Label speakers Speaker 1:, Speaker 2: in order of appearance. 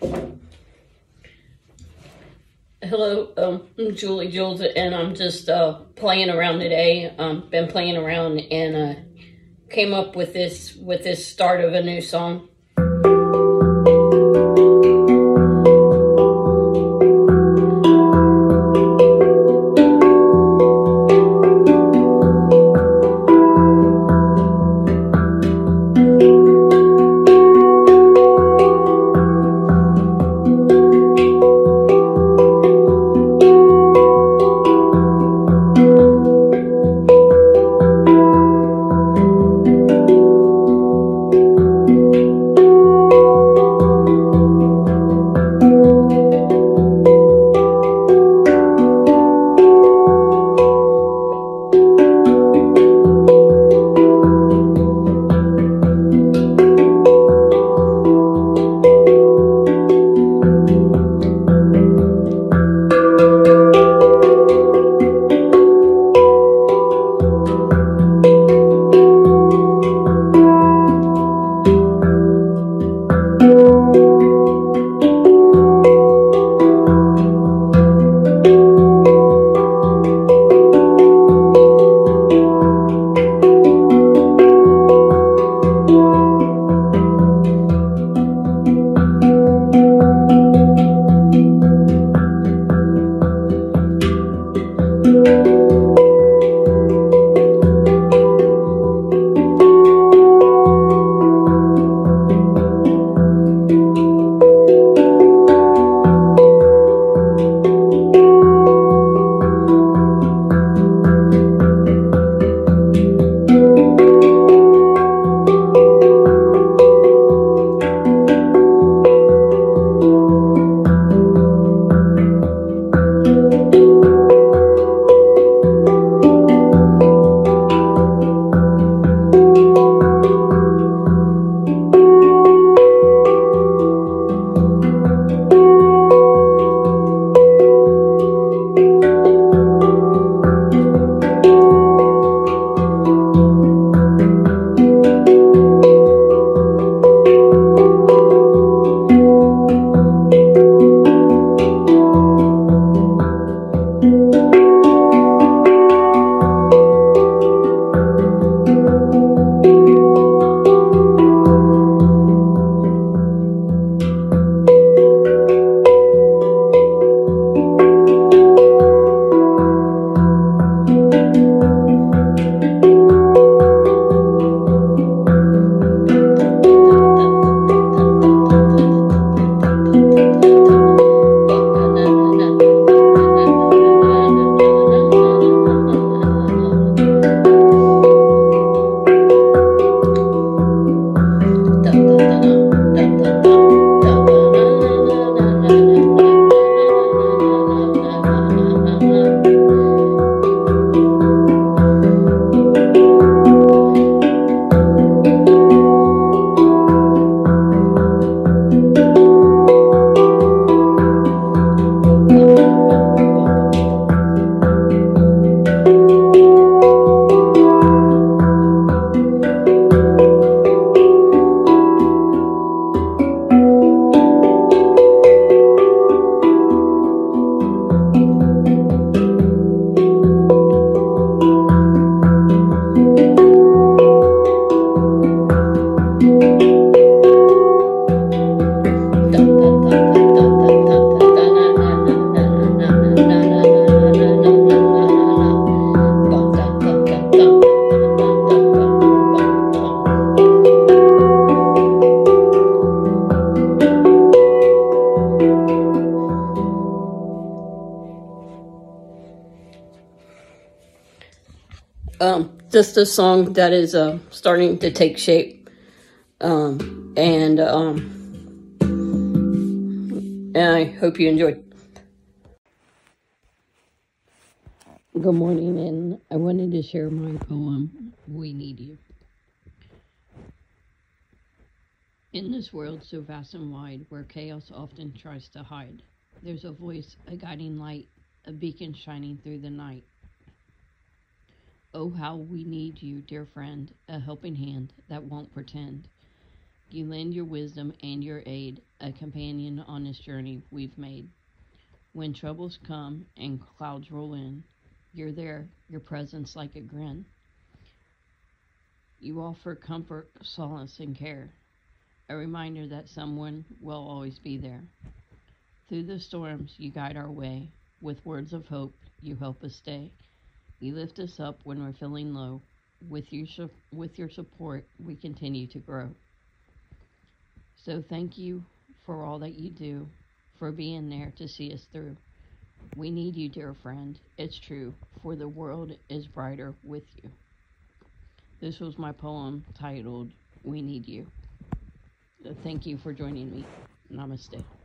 Speaker 1: Hello, I'm Julie Jules, and I'm just playing around today. Been playing around and came up with this start of a new song. Just a song that is starting to take shape, and I hope you enjoyed. Good morning, and I wanted to share my poem, We Need You. In this world so vast and wide, where chaos often tries to hide, there's a voice, a guiding light, a beacon shining through the night. Oh, how we need you, dear friend, a helping hand that won't pretend, You lend your wisdom and your aid, a companion on this journey we've made. When troubles come and clouds roll in, you're there, your presence like a grin. You offer comfort, solace, and care, a reminder that someone will always be there. Through the storms, you guide our way. With words of hope, you help us stay. You lift us up when we're feeling low. With your support, we continue to grow. So thank you for all that you do, for being there to see us through. We need you, dear friend. It's true, for the world is brighter with you. This was my poem titled, We Need You. Thank you for joining me. Namaste.